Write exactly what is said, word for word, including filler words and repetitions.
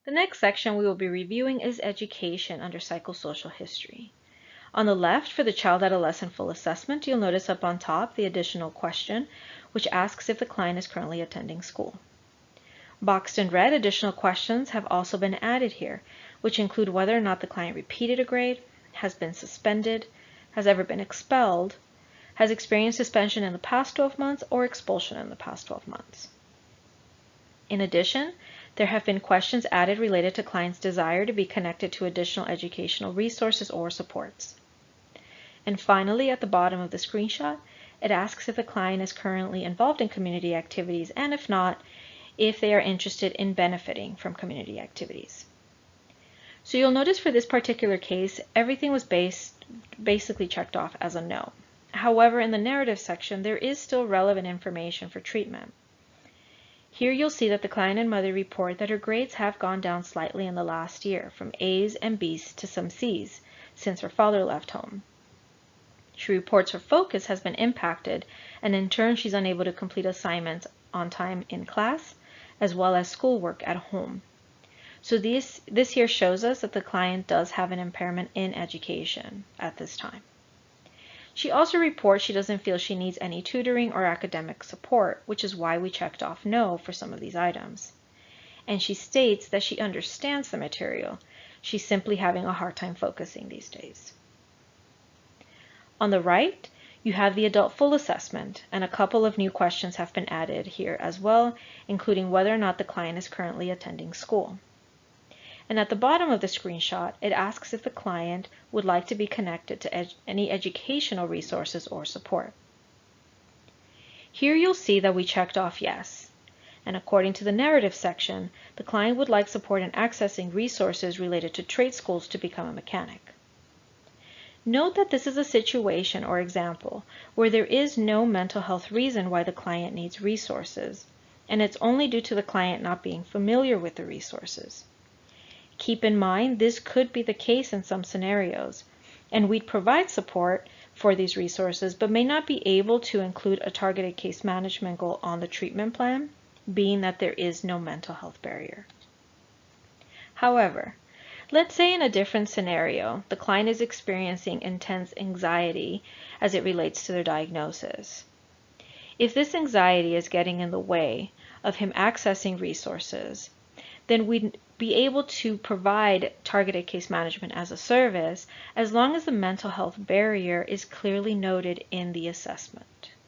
The next section we will be reviewing is education under psychosocial history. On the left, for the child-adolescent full assessment, you'll notice up on top the additional question, which asks if the client is currently attending school. Boxed in red, additional questions have also been added here, which include whether or not the client repeated a grade, has been suspended, has ever been expelled, has experienced suspension in the past twelve months, or expulsion in the past twelve months. In addition, there have been questions added related to clients' desire to be connected to additional educational resources or supports. And finally, at the bottom of the screenshot, it asks if the client is currently involved in community activities, and if not, if they are interested in benefiting from community activities. So you'll notice for this particular case, everything was based, basically checked off as a no. However, in the narrative section, there is still relevant information for treatment. Here you'll see that the client and mother report that her grades have gone down slightly in the last year, from A's and B's to some C's, since her father left home. She reports her focus has been impacted, and in turn she's unable to complete assignments on time in class, as well as schoolwork at home. So this, this here shows us that the client does have an impairment in education at this time. She also reports she doesn't feel she needs any tutoring or academic support, which is why we checked off no for some of these items. And she states that she understands the material. She's simply having a hard time focusing these days. On the right, you have the adult full assessment, and a couple of new questions have been added here as well, including whether or not the client is currently attending school. And at the bottom of the screenshot, it asks if the client would like to be connected to ed- any educational resources or support. Here you'll see that we checked off yes, and according to the narrative section, the client would like support in accessing resources related to trade schools to become a mechanic. Note that this is a situation or example where there is no mental health reason why the client needs resources, and it's only due to the client not being familiar with the resources. Keep in mind this could be the case in some scenarios, and we'd provide support for these resources but may not be able to include a targeted case management goal on the treatment plan, being that there is no mental health barrier. However, let's say in a different scenario, the client is experiencing intense anxiety as it relates to their diagnosis. If this anxiety is getting in the way of him accessing resources, then we'd be able to provide targeted case management as a service as long as the mental health barrier is clearly noted in the assessment.